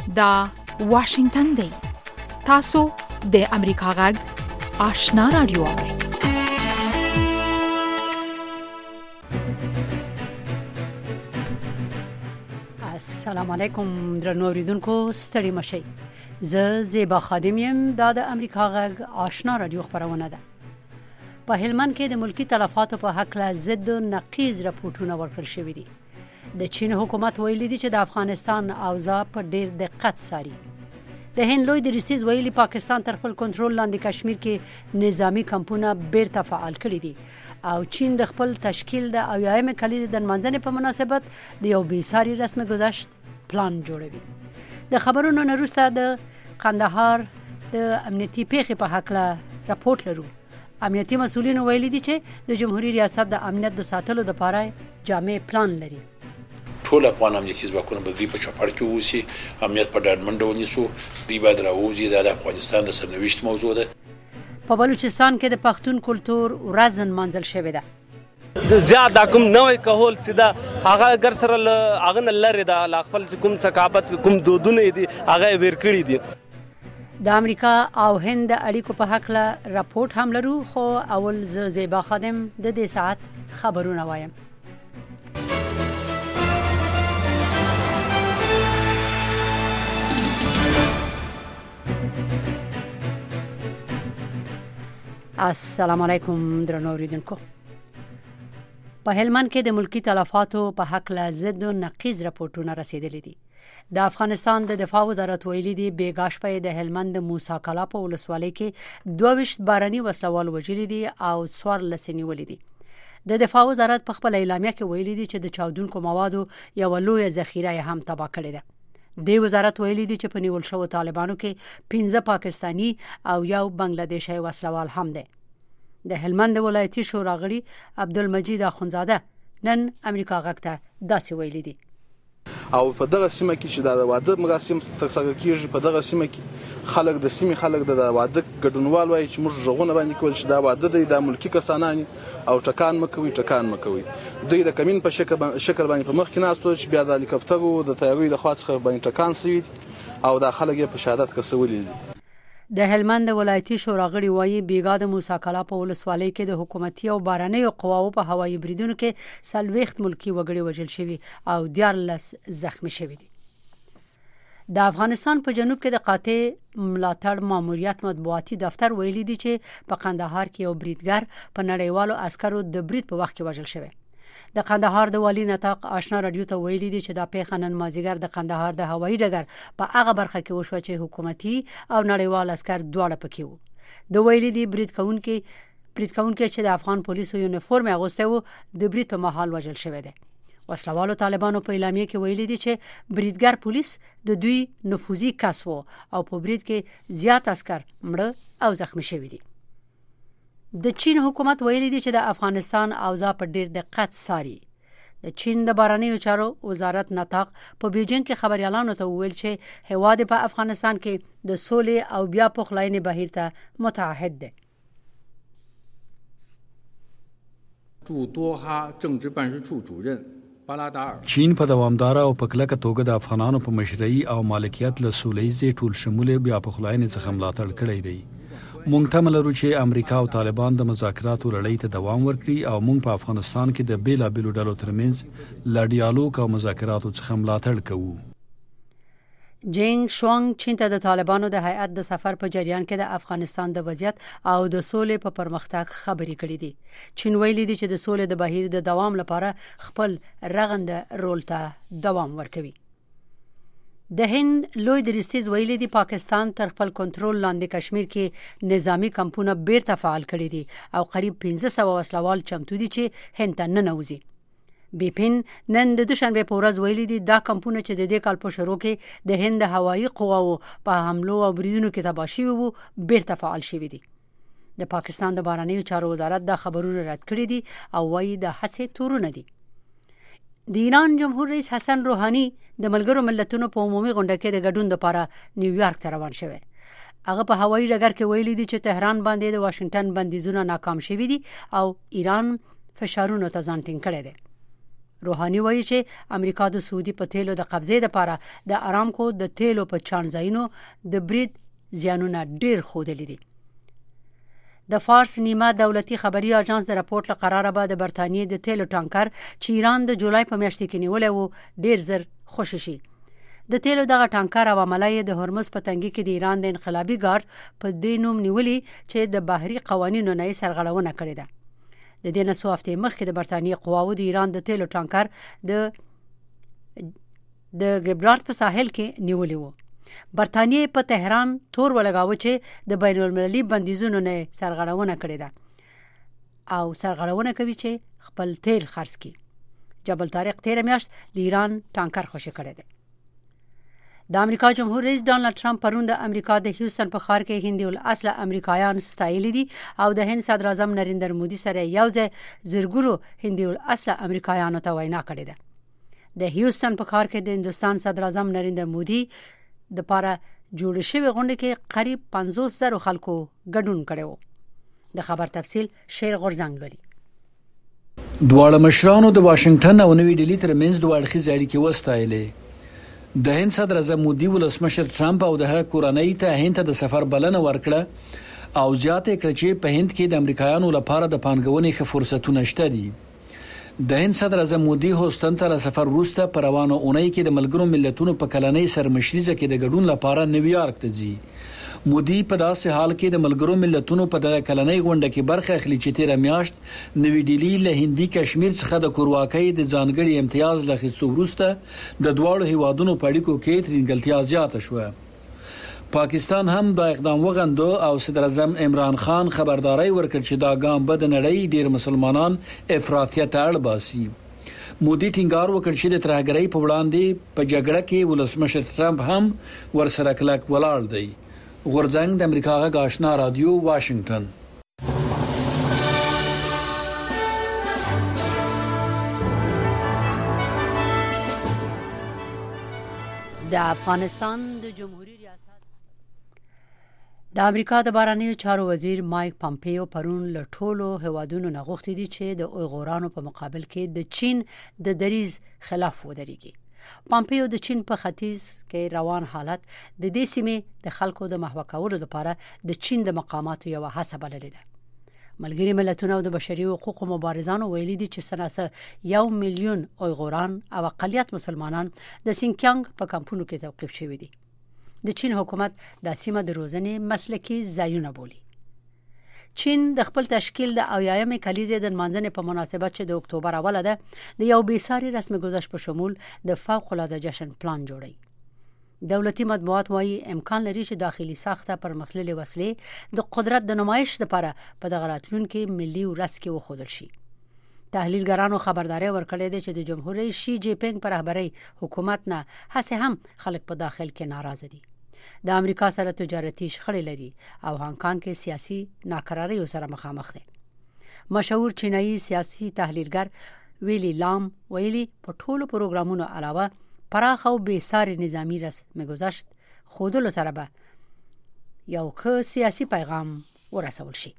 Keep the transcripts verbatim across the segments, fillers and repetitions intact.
دا واشنگتن دی. تاسو د امریکا غږ آشنا رادیو اورئ. السلام علیکم درنو اوریدونکو، ستړي مشئ. زه زیبا خادم یم. دا د امریکا غږ آشنا رادیو خبرونه ده. په هلمند کې د ملکی تلفاتو په حق له ضد و نقیض راپورټونه ورکړل شوي دي. د چین حکومت ویلي دی چې د افغانستان اوضاع په ډیر دقت څاري. د هند لوی دریځ ویلي پاکستان تر خپل کنټرول لاندې کشمیر کې نظامی کمپونه بیرته فعال کړي دي او چین د خپل تشکیل د اویایم کلیزې د نمانځنې په مناسبت د یو بیساري رسم گذشت پلان جوړوي. د خبرونو نه وروسته د قندهار د امنیتي پیښې په حق له راپورټ لرو. امنیتي مسؤلین ویلي دي چې د جمهوریت ریاست د امنیت د ساتلو لپاره جامع پلان لري. ټول افغان امنیتي ځواکونه به په چوپړ کې اوسي، امنیت په ډاډمنډه ونیسو، دوی باید راوځي. دا د افغانستان د سرنوشت موضوع ده. په بلوچستان کې د پښتون کلتور ورځ نمانځل شوې ده. د زیات کوم نوې کهول سیده هغه اگر سره هغه نه لري دا خپل کوم ثقافت کوم دودونه دي هغه ور کړی دي. د امریکا او هند اړیکو په حق له راپورټ هم لرو، خو اول ز زیبا خادم د دې ساعت خبرونه وایم. السلام علیکم درنو اوریدونکو. په هلمند کې د ملکی تلفاتو په حق له ضد و نقیض راپورټونه رسیدلي دي. د افغانستان د دفاع وزارت ویلي دی بیګاش په د هلمند د موسی کلا په ولسوالۍ کې دوه ویشت باراني وسلوال وژلي دي او څوار لسنی ولې دي. د دفاع وزارت په خپل اعلامیه کې ویلي دی چې د چاودونکو موادو یو لوی ذخیره هم تباه کړې ده. د وزارت ویلي دی چې په نیول شوو طالبانو کې پنځه پاکستانی او یو بنگلادیشي وسلوال هم دي. د هلمند ولایتي شورا غړي عبدالمجید اخونزاده نن امریکا غږ ته داسې ویلي دي. او په دغه سیمه کې چې د واده مراسم ترسره کیږي، په دغه سیمه کې خلک د سیمې خلک د واده ګډونوال وایي چې موږ ژغونه باندې کول چې دا واده دی د ملکی کسانان او ټکان مکوي ټکان مکوي. دوی د کمین په شکل شکل باندې په مخ کې ناستو چې بیا د هلیکاپټرو د تیاري د خوا څخه باندې ټکان سوي او د خلک په شهادت کسولې دي. د هلمند ولایتي شورا غړي وایي بیګا د موسی کلا په ولسوالۍ کې د حکومتي او باراني قواو په هوایي بریدونو کې سلويخت ملکی وګړي وژل شوي او دیارلس زخمی شوي دي. د افغانستان په جنوب کې د قاطع ملاتړ ماموریت مطبوعاتي دفتر ویلي دی چې په قندهار کې یو بریدګر په نړیوالو عسکرو د برید په وخت کې وژل شوی. د قندهار د والی نطاق آشنا رادیو ته ویلي دی چې دا پیښه نن مازیګر د قندهار د هوایي ډګر په هغه برخه کې وشو چې حکومتي او نړیوال عسكر دواړه پکې وو. د ویلي دی برید کوونکي برید کوونکي چې د افغان پولیسو یونیفورم اغوسته وو د برید په مهال وژل شوی دی. وسلوالو طالبانو په اعلامیه کې ویلي دي چې بریدګر پولیس د دوی نفوذي کس وو او په برید کې زیات عسكر مړه او زخمی شوي دي. د چین حکومت ویلي دی چې د افغانستان اوضاع په ډیر دقت څاري. د چین د بهرنیو چارو وزارت نطاق په بیجینګ کې خبريالانو ته وویل چې هواد په افغانستان کې د سولې او بیا پخلاینې بهیر ته متعهد دی. 驻多哈政治办事处主任 چین په دوامداره او په کلکه توګه د افغانانو په مشرعي او مالکیت له سولهییزې ټول شموله بیا پخلاینې څخه ملاتړ کړی دی. مونږ تمه لرو چې امریکا او طالبان د مذاکراتو لړۍ ته دوام ورکړي او مونږ په افغانستان کې د بیلابېلو ډلو ترمنځ له ډیالوګ او مذاکراتو څخه ملاتړ کوو. جینګ شوانګ چین ته د طالبانو د هیئت د سفر په جریان کې د افغانستان د وضعیت او د سولې په پرمختګ خبرې کړې دي. چین ویلي دی چې د سولې د بهیر د دوام لپاره خپل رغنده رول ته دوام ورکوي. د هند لوی دریځ ویلي دی پاکستان تر خپل کنټرول لاندې کشمیر کې نظامی کمپونه بیرته فعال کړي دي او قریب پنځه سوه وسلوال چمتو دي چې هند ته ننوځي. بیپین نن د دوشنبه په ورځ ویلي دي دا کمپونه چې د دې کال په شروع کې د هند هوایي قواو په حملو او بریدونو کې تباه شوي وو بیرته فعال شوي دي. د پاکستان د بهرنیو چارو وزارت دا خبرونه رد کړي دي او وایي د هڅې تورونه دي. د ایران جمهور رئیس حسن روحاني د ملګرو ملتونو په عمومي غونډه کې د ګډون لپاره نیویارک ته روان شوی. هغه په هوایي ډګر کې ویلي دي چې تهران باندې د واشنگټن بندیزونه ناکام شوي دي او ایران فشارونو ته ځان ټینګ کړی دی. روحاني وایي چې امریکا د سعودي په تیلو د قبضې لپاره د ارامکو د تیلو په چانځاینو د برید زیانونه ډیر خوده لیدي. د فارس نیمه دولتي خبري اژانس د راپورټ لقراره به د برتانیې د تیلو ټانکر چې ایران د جولای په میاشت کې نیولې وو ډیر زر خوشی شي. د تیلو دغه ټانکر او عملای د هرمز په تنګي کې د ایران د انقلابي ګارد په دې نوم نیولې چې د بحري قوانینو نه سرغړونه کړې ده. د دې نه څو هفتې مخکې د برتانیې قواوو د ایران د تیلو ټانکر د د ګبرالټر په ساحل کې نیولې وو. برتانیې په تهران تور ولګاوه چې د بین المللي بندیزونو نه سرغړونه کړې ده او سرغړونه کوي چې خپل تیل خرڅ کړي. جبل طارق تیر میاشت د ایران ټانکر خوشی کړی دی. د امریکا جمهور رئیس ډانلډ ټرمپ پرون د امریکا د هیوستن په ښار کې هندي الاصل امریکایان ستایلی دي او د هند صدر اعظم نریندر مودي سره یوځای زرګرو هندي الاصل امریکایانو ته وینا کړې ده. د هیوستن په ښار کې د هندستان صدر اعظم نریندر مودي د پاره جوړ شوی غونډه کې قریب پنځوس زره خلکو ګډون کړو. د خبر تفصیل شیر غورزنګ لري. دواړه مشرانو د واشنگټن او نوې ډیلی ترمنځ دوه اړخیزې اړیکې وستایلې. د هند صدر اعظم مودي ولسمشر ټرمپ او د هغه کورنۍ ته هند ته د سفر بلنه ورکړه او زیاته کړه چې په هند کې د امریکایانو لپاره د پانګونې ښه فرصتونه شته دي. د هند صدر اعظم مودي هوستن ته سفر وروسته پر روانه اونۍ کې د ملګرو ملتونو په کلنۍ سرمشريزه کې د ګډون لپاره نیویارک ته ځي. مودي په داسې حال کې د ملګرو ملتونو په دغه کلنۍ غونډه کې برخه اخلي چې تیر میاشت نوې ډیلی له هندي کشمیر څخه د کورواکۍ د ځانګړي امتیاز لخصو وروسته د دواړو هیوادونو په اړیکو کې ترنګلتیا زیاته شوه. پاکستان هم دا اقدام وغندو او صدر اعظم عمران خان خبرداري ورکړ چې دا ګام به د نړۍ ډیر مسلمانان افراطیت ته اړ باسي. مودي ټینګار وکړ چې د ترهګرۍ په وړاندې په جګړه کې ولسمشر ټرمپ هم ورسره کلک ولاړ دی. غورځنګ د امریکا غږ آشنا رادیو واشنگټن. د افغانستان د جمهوریت ریاست د امریکا د بهرنیو چارو وزیر مایک پامپیو پرون له ټولو هوادونو نه غوښتي دي چې د اویغورانو په مقابل کې د چین د دریز خلاف ودرېږي. پامپیو د چین په ختیځ کې روان حالت د دې سیمې د خلکو د محو کولو لپاره د چین د مقاماتو یو هڅه بللې ده. ملګری ملتونه او د بشري حقوقو مبارزانو ویلي دي چې سناسه یو میلیون اویغوران او اقلیت مسلمانان د سینکیانګ په کمپونو کې توقيف شوي دي. د چین حکومت د سیمه د روزنې مسلکي ځایونه بولي. چین د خپل تشکیل د اویایم کلیزې د منځنۍ په مناسبت چې د اکتوبر اوله ده د یو بیساري رسمي گذشت په شمول د فوق العاده جشن پلان جوړي. دولتي مطبوعات وايي امکان لري چې داخلي ساخته پرمختللي وسلې د قدرت د نمایش لپاره په دغه راتلونکي ملي ورځ کې وښودل شي. تحلیلګرانو خبرداري ورکړې ده چې د جمهور رئیس شي جی پینګ پر رهبرۍ حکومت نه هڅه هم خلک په داخل کې ناراضه دي. د امریکا سره تجارتي شخړې لري او هانګ کې سیاسي ناکراري سره مخامخ دي. مشهور چینایي سیاسي تحلیلګر ویلی لام ویلي په ټولو پروګرامونو علاوه پراخ او بیساري نظامی رسم گذشت خودلو سره به یو ښه سیاسي پیغام ورسول شي.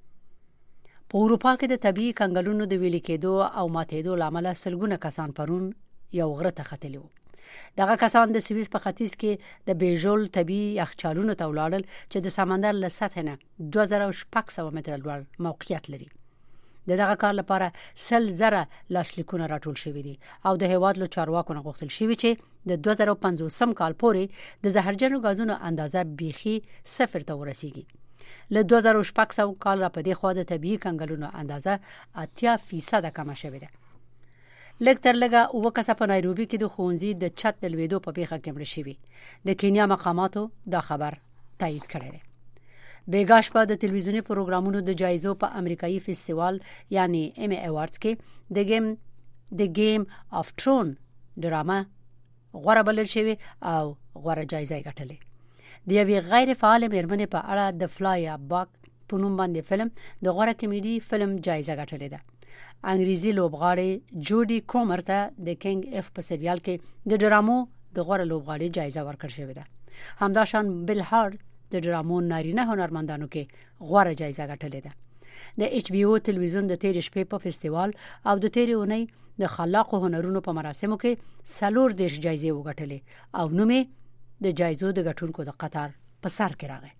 په اروپا کې د طبي کنګلونو د ویلي کېدو او ماتېدو لامل سلګونه کسان پرون یو غره ته ختلي وو. دغه کسان د سویس په ختیځ کې د بیژول طبي یخچالونو ته ولاړل چې د سمندر له سطح نه دوه زره شپږ سوه متره لوړ موقعیت لري. د دغه کار لپاره سل زره لاسلیکونه راټول شوي دي او د هیواد له چارواکو نه غوښتل شوي چې د دوه زره پنځوسم کال پورې د زهرجنو غازونو اندازه بیخي صفر ته ورسیږي. له دوه زره شپږ سوه کال را پدې خوا د طبي کنګلونو اندازه اتیا فیصد کم شوې ده. لکتر لګه او کسه په نایروبي کې د خونځي د چت د لویدو په پیخه کې مړ شوی. د کینیا مقاماتو دا خبر تایید کړی دی. بیګاش په د تلویزیونی پروګرامونو د جایزو په امریکایي فستیوال یعنی ایم ایواردز کې د گیم د گیم اف ترون ډرامه غوړه بلل شوی او غوړه جایزه ګټلې. د یوې غیر فعال مېرمنې په اړه د فلای باک په نوم باندې فلم د غوړه کمیډي فلم جایزه ګټلې ده. انګریزي لوبغاړي جوډي کومر ته د کینګ اف په سریال کې د ډرامو د غوړه لوبغاړي جایزه ورکړل شوې ده. همداشان بل هارد د ډرامو نارینه هنرمندانو کې غوړه جایزه ګټلې ده. د ایچ بي او تلویزیون د تیر شپې په فستیوال او د تیر اونۍ د خلاقو هنرونو په مراسمو کې څلور دیش جایزې وګټلې او نومې د جایزو د ګټونکو د قطار په سر کې راغی.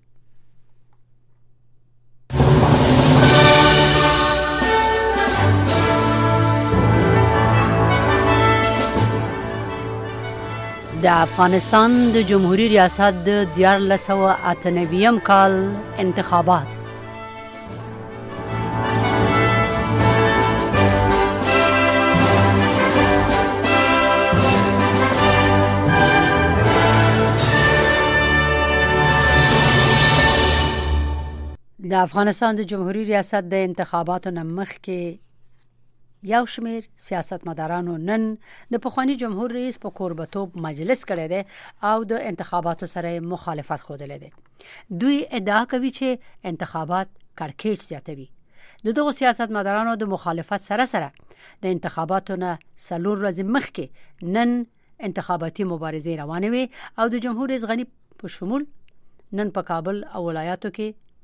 د افغانستان د جمهوریت ریاست د دیارلس سوه اته نوي کال انتخابات د افغانستان د جمهوریت ریاست د انتخاباتو نه مخکې یو شمیر سیاستمدارانو نن د پخوانی جمهور رئیس په کوربتوب مجلس کړی دی او د انتخاباتو سره مخالفت ښودلی دی. دوی ادعا کوي چې انتخابات کړکېچ زیاتوي. د دغو سیاستمدارانو د مخالفت سره سره د انتخاباتو نه څلور ورځې مخکې نن انتخاباتي مبارزې روانې وې او د جمهور رئیس غني په شمول نن په کابل او ولایاتو کې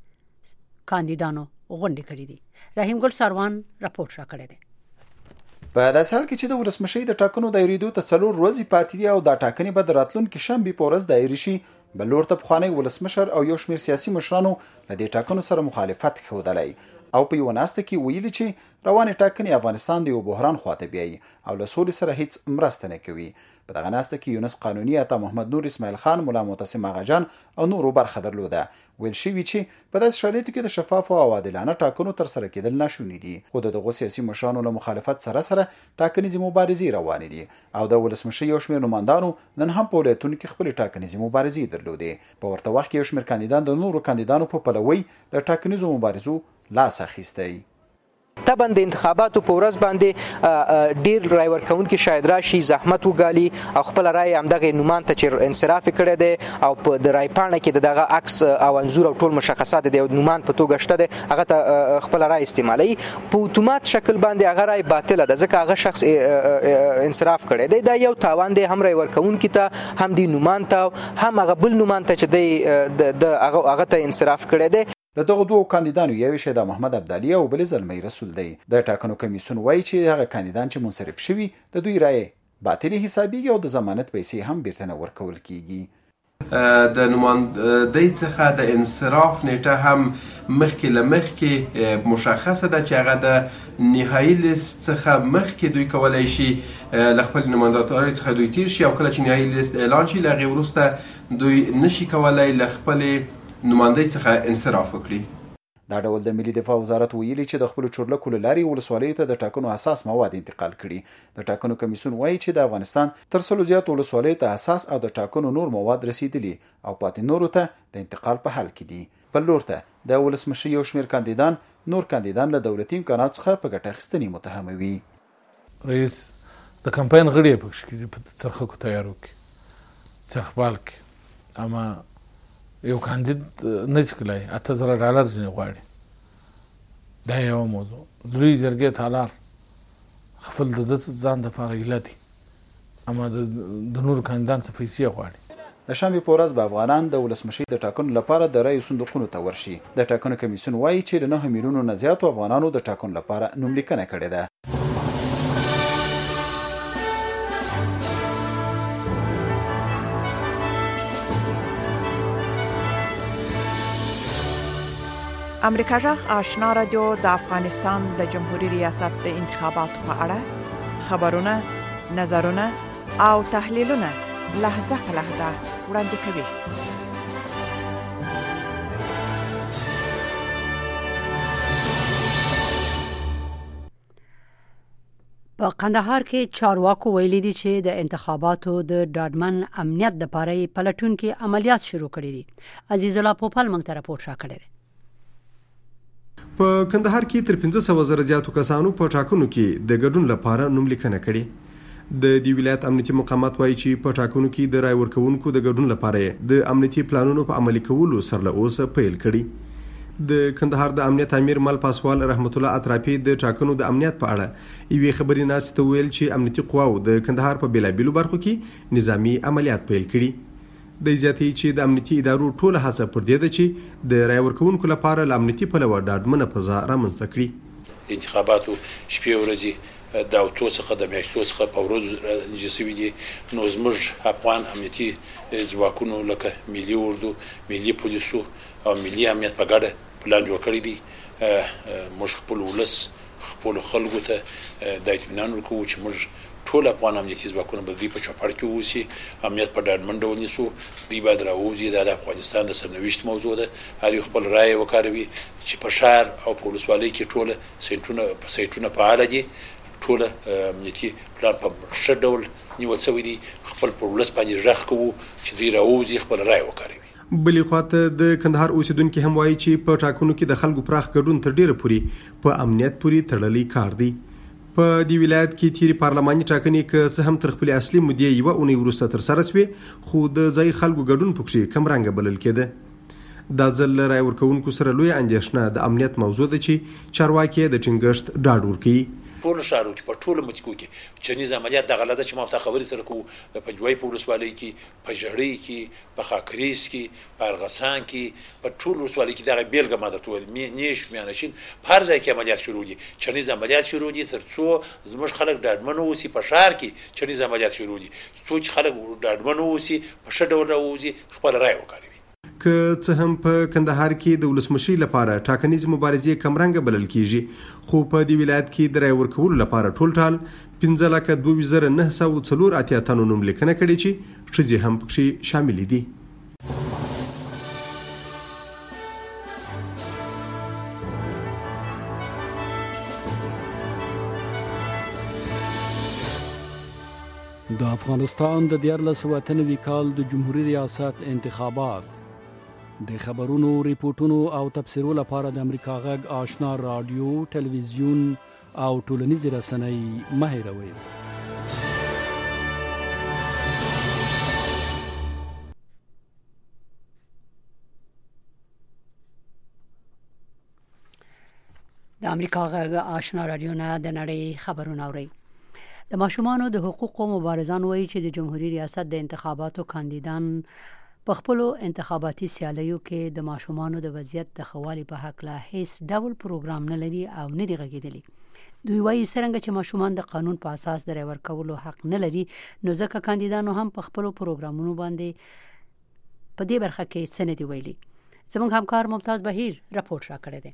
کاندیدانو غونډې کړې دي. رحیم ګل سروان راپورټ راکړی دی. په داسې حال کې چې د ولسمشۍ د ټاکنو دایریدو ته څلور ورځې پاتې دي او دا ټاکنې به د راتلونکي شنبې په ورځ دایري شي، بل لور ته پخوانی ولسمشر او یو شمېر سیاسي مشرانو له دې ټاکنو سره مخالفت ښودلی او په یوه ناسته کې ویلي چې روانې ټاکنې افغانستان د یو بحران خواته بیایي او له سولې سره هیڅ مرسته نه کوي. په دغه ناسته کې یونس قانوني، عطا محمد نور، اسماعیل خان، ملا معتصم آغاجان او نورو برخه درلوده. ویل شوي چې په داسې شرایطو کې د شفافو او عادلانه ټاکنو ترسره کېدل ناشوني دي، خو د دغو سیاسي مشرانو له مخالفت سره سره ټاکنیزې مبارزې روانې دي او د ولسمشۍ یو شمېر نمایندانو نن هم په ولایتونو کې خپلې ټاکنیزې مبارزې درلودې. په ورته وخت کې یو شمېر کاندیدان د نورو کاندیدانو په پلوۍ له ټاکنیزو مبارزو لاس اخیستی. طبعا د انتخاباتو په ورځ باندې ډیر رای ورکوونکي شاید راشي، زحمت وګالي او خپل رای همدغه نومان ته چې انصراف کړی دی او په د رای پاڼه کې دغه عکس او انځور او ټول مشخصات د نومان په توګه شته دی، هغه ته خپل رای استعمالوي. په اتومات شکل باندې هغه رای باطله ده ځکه هغه شخص انصراف کړی دی. دا یو تاوان دی هم رای ورکوونکي ته، هم د نومان ته، هم هغه بل نومان ته چې دی د هغه ته انصراف کړی دی. له دغو دوو کاندیدانو یو شهدا محمد ابدالي او بل زلمی رسول دی. د ټاکنو کمیسیون وایي چې هغه کاندیدان چې منصرف شوي د دوی رای باطلې حسابیږي او د ضمانت پیسې هم بیرته نه ورکول کیږي. د نمایندګۍ څخه د انصراف نیټه هم مخکې له مخکې مشخصه ده چې هغه د نهایي لیست څخه مخکې دوی کولی شي له خپل نمایندګۍ څخه دوی تیر شي او کله چې نهایي لیست اعلان شي له هغې وروسته دوی نشي کولی له خپلې نمایندګۍ څخه انصراف وکړي. دا ډول د ملي دفاع وزارت ویلي چې د خپلو چورلکو له لارې ولسوالیو ته د ټاکنو حساس مواد انتقال کړي. د ټاکنو کمیسیون وایي چې د افغانستان تر سلو زیات ولسوالیو ته حساس او د ټاکنو نور مواد رسیدلي او پاتې نورو ته د انتقال په حال کې دي. بل لور ته د ولسمشۍ یو شمېر کاندیدان نور کاندیدان له دولتي امکاناتو څخه په ګټه اخیستنې متهموي. رئیس د کمپاین غړي په کې په څرخکو تیارو کې څرخبال کې اما یو کاندید نشي کولای اته زره ډالر ځنې غواړي. دا یو موضوع لوی جرګې تالار خپل د ځان دپاره ایله دي اما د نورو کاندیدان څه پیسې غواړي. د شنبې په ورځ به افغانان د ولسمشۍ د ټاکنو لپاره د رایو صندوقونو ته ورشي. د ټاکنو کمیسیون وایي چې له نهه میلیونو نه زیاتو افغانانو د ټاکنو لپاره نوملیکنه کړې ده. امریکا جغ آشنا رادیو د افغانستان د جمهوریت ریاست د انتخاباتو په اړه خبرونه، نظرونه او تحلیلونه لحظه په لحظه وړاندې کوي. په قندهار کې چارواکو ویلي دي چې د انتخاباتو د ډاډمن امنیت لپاره پلټونکي عملیات شروع کړي دي. عزیز الله پوپل موږ ته راپورټ راکړی دی. په کندهار کې تر پنځه سوه زره زیاتو کسانو په ټاکنو کې د ګډون لپاره نوملیکنه کړې. د دې ولایت امنیتي مقامات وایي چې په ټاکنو کې د رای ورکوونکو د ګډون لپاره د امنیتي پلانونو په عملي کولو سره له اوسه پیل کړي. د کندهار د امنیت امیر مل پاسوال رحمت الله اطرافي د ټاکنو د امنیت په اړه یوې خبري ناستې ته ویل چې امنیتي قواو د کندهار په بیلابیلو برخو کې نظامی عملیات پیل کړي. د زیاتې چې د امنیتي ادارو ټول هڅه پر دې ده چې د رای ورکوونکو لپاره د امنیتي پلوه ډاډمنه فضا رامنځته کړي. انتخاباتو شپې ورځې د اوتو څخه د میاشتو څخه په ورځ رانجه شوي دي، نو زموږ افغان امنیتي ځواکونو لکه ملي اردو، ملي پولیسو او ملي امنیت په ګډه پلان جوړ کړی دی. موږ خپل ولس خپل خلکو ته د اطمینان ورکوو چې موږ ټول افغان امنیتي ځواکونه به دوی په چوپړ کې اوسي، امنیت په ډاډمن ډول نیسو، دوی باید راووځي. دا د افغانستان د سرنوشت موضوع ده. هر یو خپل رای وکاروي چې په ښار او په ولسوالۍ کې ټوله سایټونه سایټونه فعال دي، ټوله امنیتي پلان په ښه ډول نیول شوی دی. خپل په ولس باندې غږ کوو چې دوی راووځي، خپل رای وکاروي. بلې خواته د کندهار اوسیدونکو هم وایي چې په ټاکنو کې د خلکو پراخ ګډون تر ډیره پورې په امنیت پورې تړلی کار دی. په دې ولایت کې تیری پارلماني ټاکنې که څه هم تر خپل اصلي مودې یوه اونۍ وروسته ترسره شوې، خو د ځای خلکو ګډون پکې کم رنګه بلل کېده. دا ځل له رای ورکوونکو سره لویه اندېښنه د امنیت موضوع ده چې چارواکي د ټینګښت ډاډ ورکوي. ټول ښارو کې په ټولو متکو کې چنیز عملیات دغه لده چې ما ته خبرې سره کوو، په جوای په ولسوالۍ کې، په ژړۍ کې، په خاکریز کې، په ارغسان کې، په ټول ولسوالۍ کې دغه بیلګه ما درته وویل، نیش میانشین په هر ځای کې عملیات شروع دي، چنیز عملیات شروع دي تر څو زموږ خلک ډاډمن اوسي. په ښار کې چنیز عملیات شروع دي څو چې خلک ډاډمن اوسي، په ښه ډول راووځي، خپل رای وکاروي. که څه هم په کندهار کې د ولسمشي لپاره ټاکنیز مبارزې کمرنګه بلل کیږي، خو په دې ولایت کې د رای ورکولو لپاره ټول ټال پنځه لکه دوه زره نه سوه څلور اتیا تنو نوم لیکنه کړې چې ښځې هم پکې شامل دي. د افغانستان د دیارلس سوه اته نوي کال د جمهوري ریاست انتخابات د خبرونو، ریپورتونو او تبصرو لپاره د امریکا غږ آشنا رادیو، ټلویزیون او ټولنیزې رسنۍ مه هېروئ. د امریکا غږ آشنا رادیو نه د نړۍ خبرونه اورئ. د ماشومانو د حقوقو مبارزان وایي چې د جمهوریت ریاست د انتخاباتو کاندیدان په خپل انتخاباتي سیالیو کې د ماشومانو د وضعیت د خوالي په حق لا هیڅ ډول پروګرام نه لري او نه دی غږیدلی. دوی وایي څرنګه چې ماشومان د قانون په اساس د رای ورکولو حق نه لري، نو ځکه کاندیدانو هم په خپل پروګرامونو باندې په دې برخه کې څه نه دی ویلي. زموږ همکار ممتاز بهیر راپورټ راکړی دی.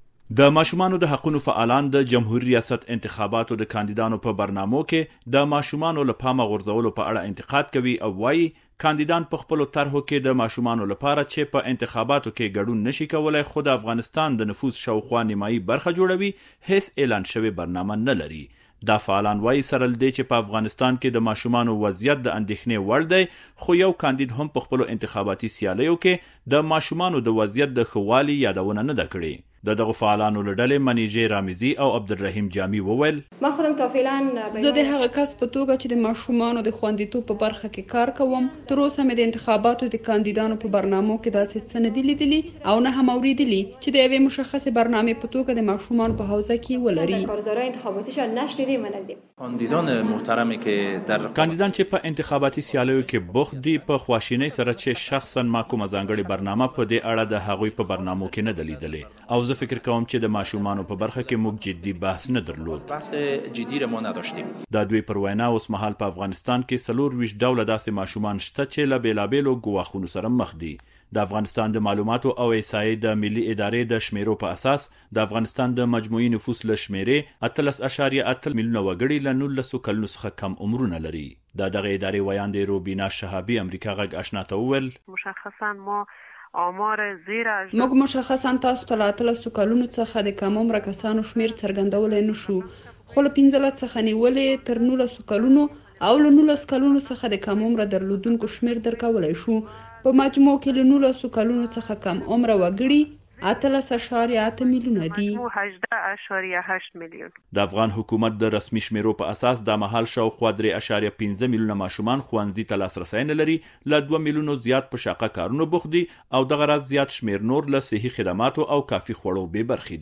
د ماشومانو د حقوقو فعالان د جمهوریت ریاست انتخاباتو د کاندیدانو په برنامو کې د ماشومانو لپاره غورځولو په اړه انتقاد کوي او وایي کاندیدان په خپل طرحو کې د ماشومانو لپاره چې په انتخاباتو کې ګډون نشي کولای خو د افغانستان د نفوذ شاوخوا نیمایي برخه جوړوي، هیڅ اعلان شوی برنامه نه لري. دا فعالان وایي سره لدې چې په افغانستان کې د ماشومانو وضعیت د اندېښنې وړ دی، خو یو کاندید هم په خپل انتخاباتي سیالیو کې د ماشومانو د وضعیت د خوالي یادونه نه ده کړې. د دغه فعالانو لړلې منیجې رامزي او عبدالرحیم جامی وویل، ما خودم تا فعلا زه د هغه کس په توګه چې د ماشومانو د خوندیتوب په برخه کې کار کوم، تر اوسه مې د انتخاباتو د کاندیدانو په برنامو کې داسې څه نه دي لیدلي او نه هم اوریدلي چې د یوې مشخصې برنامې په توګه د ماشومانو په حوزه کې ولري. کارزارای انتخاباتیش نشنیدیم و ندیدیم. کاندیدان محترمی که در کاندیدان چې په انتخاباتي سیالیو کې بوخت دي په خواشینۍ سره چې شخصا ما کومه ځانګړې برنامه په دې اړه د هغوی په برنامو کې نه دلیدلې او زه فکر کوم چې د ماشومانو په برخه کې موږ جدي بحث نه درلود. بحث جدي ما نداشتیم. دا دوی پر وینا اوس مهال په افغانستان کې څلور ویشت ډوله داسې ماشومان شته چې له بېلابېلو ګواښونو سره مخ دي. د افغانستان د معلوماتو او احصایې د ملي ادارې د شمیرو په اساس د افغانستان د مجموعي نفوس له شمیرې اتلس اعشاریه اته میلیونه وګړي له نولسو کلونو څخه کم عمرونه لري. د دغه ادارې ویاندې روبینا شهابي امریکا غږ آشنا ته وویل، مشخصا ما آمار زیر موږ مشخصا تاسو ته له اتلسو کلونو څخه د کم عمره کسانو شمیر څرګندولی نه شو، خو له پنځلس څخه نیولې تر نولسو کلونو او له نولس کلونو څخه د کم عمره درلودونکو شمیر درکولی شو. په مجموع کې له نولسو کلونو څخه کم عمره وګړي اتلس اعشاریه اته میلیونه دي. هجده اعشاریه هشت میلیون. د افغان حکومت د رسمي شمیرو په اساس د مهال شاوخوا درې اعشاریه پنځه میلیونه ماشومان ښوونځي ته لاسرسی نه لري، له دوه میلیونو زیات په شاقه کارونو بوخت دي او دغه راز زیات شمیر نور له صحي خدماتو او کافي خوړو بې برخې دي.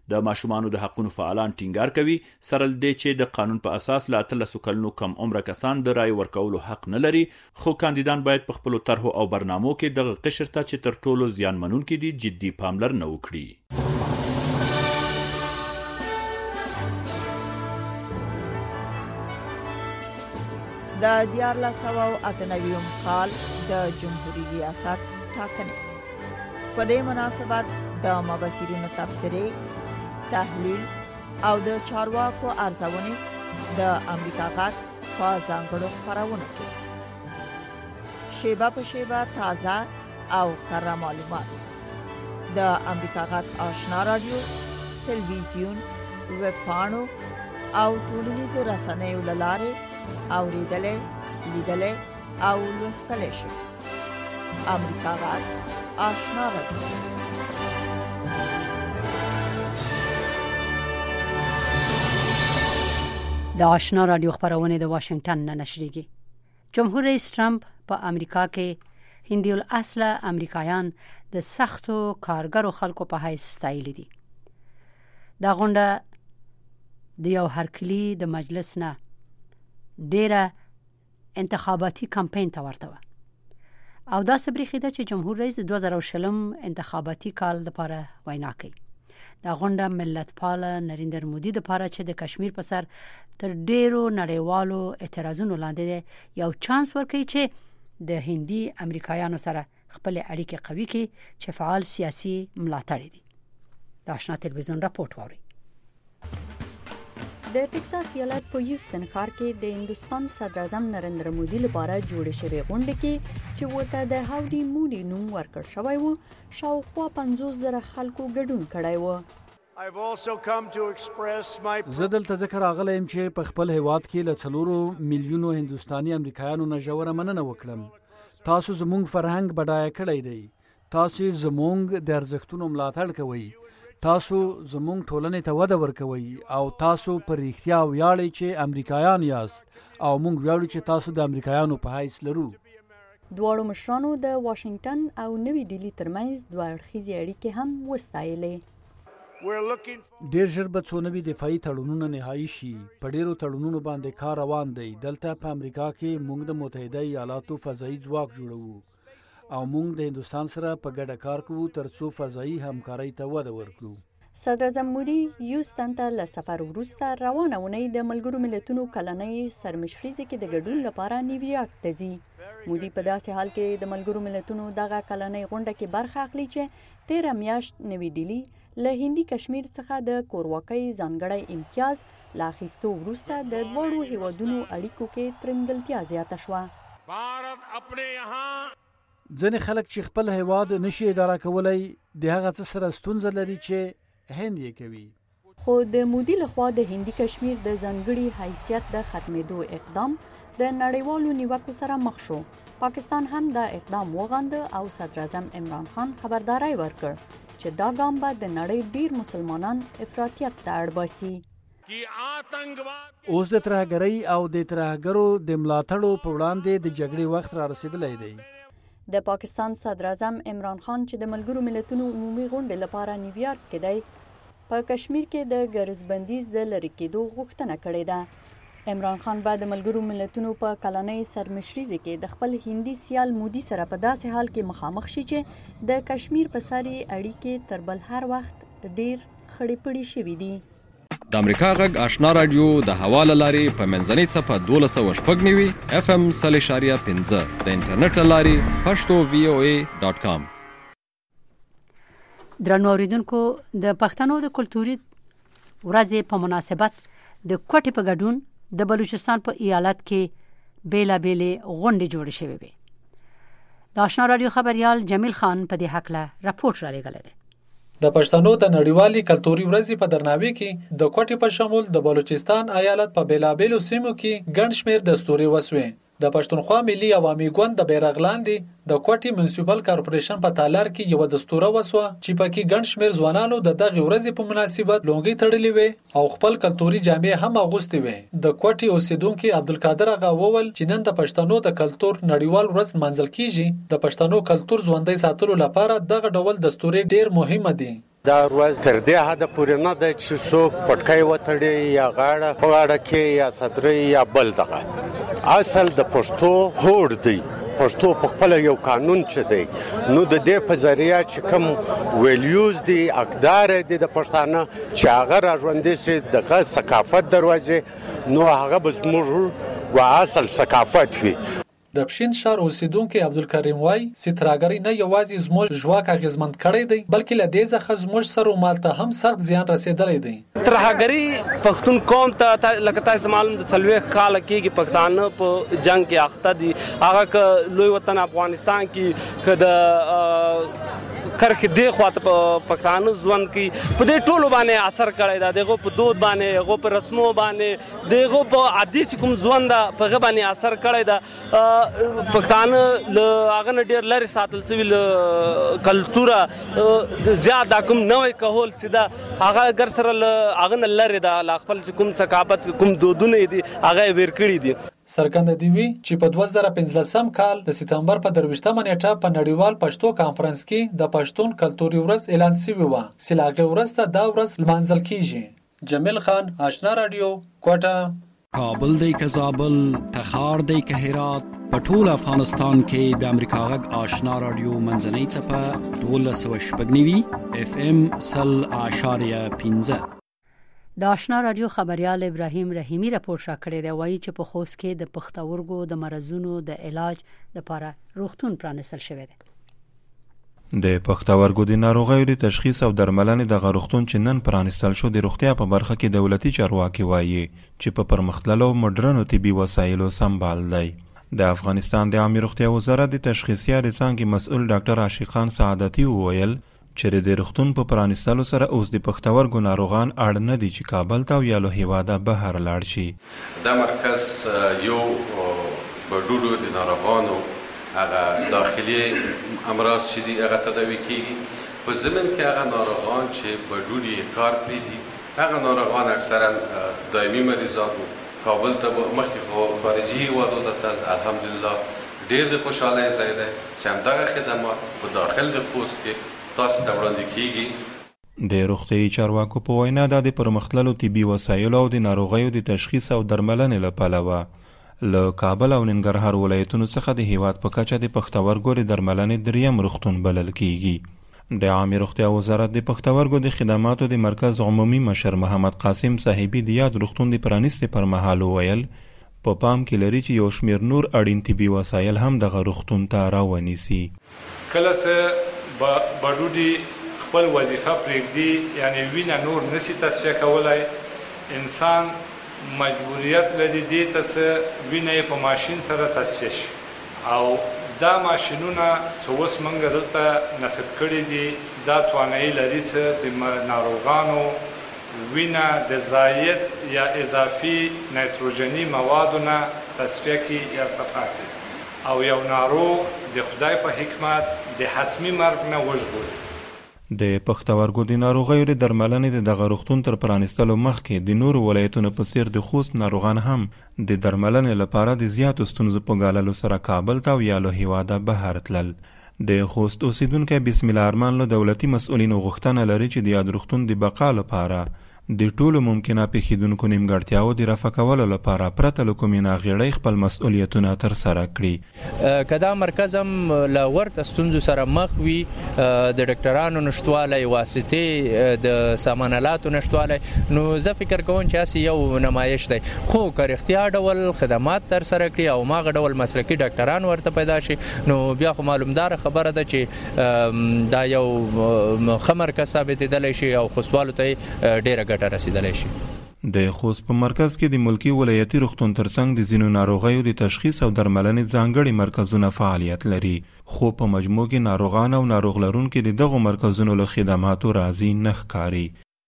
د ماشومانو د حقوقو فعالان ټینګار کوي سره دې چې د قانون په اساس لا اتلسو کلونو کم عمره کسان د رای ورکولو حق نه لري، خو کاندیدان باید په خپلو طرحو او برنامو کې دغه قشر ته چې تر ټولو زیانمنونکي دي جدي پاملرنه وکړي. د دیارلس سوه او اته نوي کال د جمهوریت ریاست ټاکنې په دې مناسبت د مبصرینو تبصرې، تحلیل او د چارواکو ارزونې د امریکا غږ په ځانګړو خپرونو کې شیبه په شیبه تازه او کره معلومات د امریکا غږ آشنا رادیو، تلویزیون، ویب پاڼو او ټولنیزو رسنیو له لارې اوریدلې، لیدلې او لوستلې شي. امریکا غږ آشنا رادیو. د آشنا رادیو خبرونه د واشنگټن نه نشریږي. جمهور رئیس ټرمپ په امریکا کې هندي الاصله امریکایان د سختو کارګرو خلکو په حیث ستایلي دي. دا غونډه د یو هرکلی د مجلس نه ډیره انتخاباتي کمپاین ته ورته و او دا سبریخي ده چې جمهور رئیس دوه زره شلم انتخاباتي کال لپاره وینا کوي. دا غونډه ملت پال نریندر مودي د لپاره چې د کشمیر په سر تر ډیرو نړیوالو اعتراضونو لاندې یو چانس ورکوي چې د هندي امریکایانو سره خپل اړیکې قوي کړي چې فعال سیاسي ملاتړ دي. د آشنا تلویزیون راپورټ ووري. د ټکساس ایالت په یوستن ښار کې د هندستان صدر اعظم نریندر مودي لپاره جوړ شوی غونډه کې چې ورته د هاودي مودي نوم ورکړ شوی و، شاوخوا پنځوس زره خلکو ګډون کړی و. زه دلته ذکر راغلی یم چې په خپل هیواد کې له څلورو میلیونو هندوستاني امریکایانو نه ژوره مننه وکړم. تاسو زموږ فرهنګ بډایه کړی دی. تاسو زموږ د ارزښتونو ملاتړ کوئ. تاسو زموږ ټولنې ته وده ورکوي او تاسو پر رښتیا ویاړئ چې امریکایان یاست او موږ ویاړو چې تاسو د امریکایانو په حیث لرو. دواړو مشرانو د واشنگټن او نوې ډیلی ترمنځ دوه اړخیزې اړیکې هم وستایلې. ډیر ژر به څو نوي دفاعي تړونونه نهایي شي. په ډیرو تړونونو باندې کار روان دی. دلته په امریکا کې موږ د متحده ایالاتو فضایي ځواک جوړوو او موږ د هندستان سره په ګډه کار کوو ترڅو فضایي همکارۍ ته وده ورکړو. صدر اعظم مودي یوستن ته له سفر وروسته روانه اونۍ د ملګرو ملتونو کلنۍ سرمشریزې کې د ګډون لپاره نیویارک ته ځي. مودي په داسې حال کې د ملګرو ملتونو دغه کلنۍ غونډه کې برخه اخلي چې تیره میاشت نوې ډیلی له هندي کشمیر څخه د کورواکۍ ځانګړی امتیاز لا اخیستو وروسته د دواړو هیوادونو اړیکو کې ترنګلتیا زیاته شوه. ځینې خلک چې خپل هیواد نشي اداره کولای د هغه څه سره ستونزه لري چې هند یې کوي. خو د مودي لخوا د هندي کشمیر د ځانګړي حیثیت د ختمېدو اقدام د نړیوالو نیوکو سره مخ شو. پاکستان هم دا اقدام وغنده او صدر اعظم عمران خان خبرداري ورکړ چې دا ګام به د نړۍ ډیر مسلمانان افراطیت ته اړ باسي. اوس د ترهګرۍ او د ترهګرو د ملاتړو په وړاندې د جګړې وخت را رسیدلی دی. د پاکستان صدر اعظم عمران خان چې د ملګرو ملتونو عمومي غونډې لپاره نیویارک کې دی په کشمیر کې د ګرځبندیز د لری کېدو غوښتنه کړې ده. عمران خان بعد د ملګرو ملتونو په کلنۍ سرمشریزې کې د خپل هندي سیال مودي سره په داسې حال کې مخامخ شي چې د کشمیر په سر اړیکې تر بل هر وخت ډیر خړې پړې شوې دي. د امریکا غږ آشنا رادیو د حواله لاري په منځنۍ صفه دولس سوه شپږ نوي اف ام صفر اشاریه پنځه د انټرنیټ لاري پښتو وی او ای ډاټ کام. درنو اوریدونکو د پښتنو د کلتوري ورځې په مناسبت د کوټې په ګډون د بلوچستان په ایالت کې بیلا بیلې غونډې جوړې شوې وي. د آشنا رادیو خبريال جمیل خان په دې حق له راپورټ را لېږلی دی. د پښتنو د نړیوالې کلتوري ورځې په درناوي کې د کوټې په شمول د بلوچستان ایالت په بیلابیلو سیمو کې ګڼ شمېر دستوري وسوې. د پښتونخوا ملي عوامي ګوند د بیرغ لاندې د کوټې منسیپل کارپوریشن په تالار کې یو دستوره وسوه چې پکې ګڼ شمېر ځوانانو د دغه ورځې په مناسبت لونګۍ تړلې وې او خپل کلتوري جامې هم اغوستې وې. د کوټې اوسیدونکو عبدالقادر اغا وویل چې نن د پښتنو د کلتور نړیوال ورځ منځل کیږي. د پښتنو کلتور ژوندۍ ساتلو لپاره دغه ډول دستوري ډیر مهمه دي. دا ورځ تر دې حده پورې نه ده چې څوک پټکۍ وتړي یا غاړه په غاړه کې یا صدرۍ یا بل دغه. اصل د پښتو هوډ دی، پښتو په خپل یو قانون چې دی، نو د دې په ذریعہ چې کوم ویلیوز دي اقدار دي د پښتانه چې هغه راژوندي سي د ثقافت دروازې، نو هغه به زموږ و اصل ثقافت وي. د پښین ښار اوسیدونکو عبدالکریم وای ستراګری نه یوازې زموږ ژواک اغیزمن کړی دی بلکې له دې څخه زموږ سر او مال ته هم سخت زیان رسیدلی دی. ترهګری پښتون قوم ته لکه تاسو معلوم د څلوېښت کاله کېږي پښتانه په جنگ کې اخته دي. هغه که لوی وطن افغانستان کې که د کرخ دی خواته پښتانه ژوند کې په دې ټولو باندې اثر کړی دا، دغه په دود باندې، هغه په رسمو باندې، دغه په عادي کوم ژوند دا په هغه باندې اثر کړی دا. پښتانه له هغه نه ډېر لرې ساتل سوي له کلتوره زیات دا کوم نوی کهول سیده هغه ګر سره له هغه نه لرې ده، له خپل کوم ثقافت کوم دودونه دي هغه یې ویر کړي دي. څرګنده دي وي چې په دوه زره پنځلسم کال د سپتمبر په درویشتمه نیټه په نړیوال پښتو کانفرنس کې د پښتون کلتوري ورځ اعلان شوی و چې له هغې ورځ ته دا ورځ لمانځل کیږي. جمیل خان، آشنا رادیو، کوټه. کابل دی که زابل، تخار دی که هرات، په ټول افغانستان کې د امریکا غږ آشنا رادیو منځنۍ څپه دولس سوه شپږ نوي اف ام سل اعشاریه پنځه. د آشنا رادیو خبريال ابراهیم رحیمی راپور راکړی دی، وایي چې په خوست کې د پښتورګو د مرزونو د علاج لپاره روغتون پرانیستل شوی دی. د پښتورګو د ناروغیو د تشخیص او درملنې د غروختون چې نن پرانیستل شو د روغتیا په برخه کې دولتي چارواکي وایي چې په پرمختللو مډرنو طبي وسایلو سمبال دی. د افغانستان د عامه روغتیا وزارت د تشخیصیه څانګې مسؤل ډاکټر عاشقان سعادتي وویل چې د روغتون په پرانیستلو سره اوس د پښتورګو ناروغان اړ نه دي چې کابل ته یا له هیواده بهر لاړ شي. دا مرکز یو بډوډو د ناروغانو هغه داخلي امراض چې دي هغه تداوي کیږي. په ضمن کې هغه ناروغان چې بډوډي کار پریدي هغه ناروغان اکثرا دایمي مریضان وو. کابل ته مخکې خارجي هیوادو ته تلل، الحمدلله ډېر د خوشحالۍ ځای دی چې همدغه خدمات په داخل د خوست کې تاسو ته وړاندې کیږي. د روغتیايي چارواکو په وینا دا د پرمختللو طبي وسایلو او د ناروغیو د تشخیص او درملنې له پلوه له کابل او ننګرهار ولایتونو څخه د هیواد په کچه د پښتورګو د درملنې دریم روغتون بلل کیږي. د عامه روغتیا وزارت د پښتورګو د خدماتو د مرکز عمومي مشر محمد قاسم صاحبي د یاد روغتون د پرانیستې پر مهال ویل په پا پام کې لري چې یو شمیر نور اړین طبي وسایل هم دغه روغتون ته راونیسي. کله چې بډوډي خپل وظیفه پرېږدي یعنی وینه نور نسی تصفیه کولای، انسان مجبوریت لري دې ته چې وینه یې په ماشین سره تصفیه شي، او دا ماشینونه چې اوس موږ دلته نصب کړي دي دا توانایي لري چې د ناروغانو وینه د زاید یا اضافي نایتروجني موادو نه تصفیه کړي یا صفا کړي، او یو ناروغ د خدای په حکمت د حتمی مرګ نه وژغوري. د پښتورګو د ناروغیو د درملنې د دغه روغتون تر پرانیستلو مخکې د نورو ولایتونو په څیر د خوست ناروغان هم د درملنې لپاره د زیاتو ستونزو په ګاللو سره کابل ته او یا له هیواده بهر تلل. د خوست اوسیدونکی بسم الله ارمان له دولتي مسؤلینو غوښتنه لري چې د یاد روغتون د بقا لپاره د ټولو ممکنه پیښیدونکو نیمګړتیاو د رفع کولو لپاره پرته له کومې ناغېړۍ خپل مسؤلیتونه ترسره کړي. که دا مرکز هم له ورته ستونزو سره مخ وي، د ډاکټرانو نشتوالی، واسطې د سامان الاتو نشتوالی، نو زه فکر کوم چې هسې یو نمایش دی. خو که رښتیا ډول خدمات ترسره کړي او هماغه ډول مسلکي ډاکټران ورته پیدا شي، نو بیا خو معلومداره خبره ده چې دا یو ښه مرکز ثابتېدلی شي او خوستوالو ته یې ډېره رسیدلی شي. د خوست په مرکز کې د ملکی ولایتي روغتون ترڅنګ د ځینو ناروغیو د تشخیص او درملنې ځانګړي مرکزونه فعالیت لري، خو په مجموع کې ناروغان او ناروغ لرونکي د دغو مرکزونو له خدماتو راضي نه ښکاري.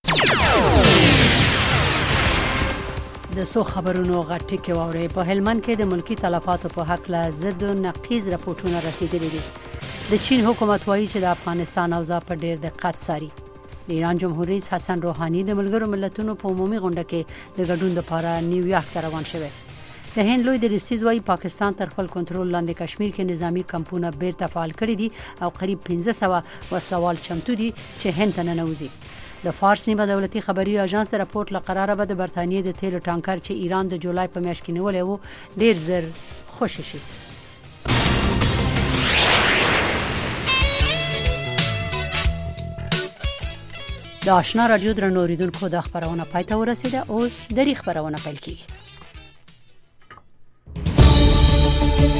د څو خبرونو غټ کې واوري. په هلمند کې د ملکی تلفاتو په حق له ضد او نقیض راپورټونه رسیدلي دي. د چین حکومت وایي چې د افغانستان اوضاع په ډېر دقت څاري. د ایران جمهور رئیس حسن روحاني د ملګرو ملتونو په عمومي غونډه کې د ګډون لپاره نیویارک ته روان شوی. د هند لوی د لسیز وايي پاکستان تر خپل کنټرول لاندې کشمیر کې نظامی کمپونه بیرته فعال کړي دي او قریب پنځه سوه وسلوال چمتو دي چې هند ته ننوځي. د فارس نیمه دولتي خبري اژانس د راپورټ لقراره به د برتانیې د تیلو ټانکر چې ایران د جولای په میاشت کې نیولې وو ډیر زر خوشی شي. د آشنا رادیو درنو اوریدونکو د خبرونه پای ته ورسیده. اوس د ری خبرونه پیل کیږي.